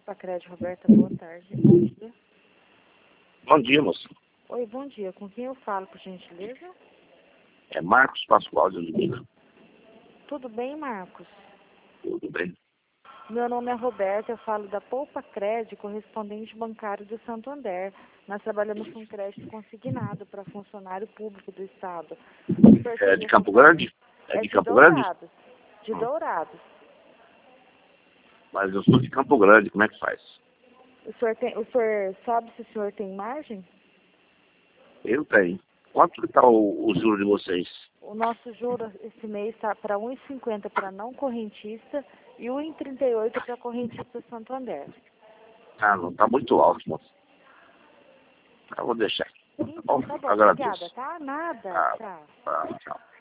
Opa, Crédito, Roberta, boa tarde. Bom dia. Bom dia, moça. Oi, bom dia. Com quem eu falo, por gentileza? É Marcos Pascoal de Oliveira. Tudo bem, Marcos? Tudo bem? Meu nome é Roberta, eu falo da Poupa Crédito, correspondente bancário do Santo André. Nós trabalhamos com crédito consignado para funcionário público do Estado. É de Campo Grande? É de Campo Grande? Dourados. De Dourados. Mas eu sou de Campo Grande, como é que faz? O senhor sabe se o senhor tem margem? Eu tenho. Quanto que está o juro de vocês? O nosso juro esse mês está para 1,50 para não correntista e 1,38 para correntista Santo André. Ah, não, está muito alto, moça. Eu vou deixar. Tá bom? Então, tá bom, Agradeço. obrigada, tá? Nada, Ah, tchau. tá, tchau.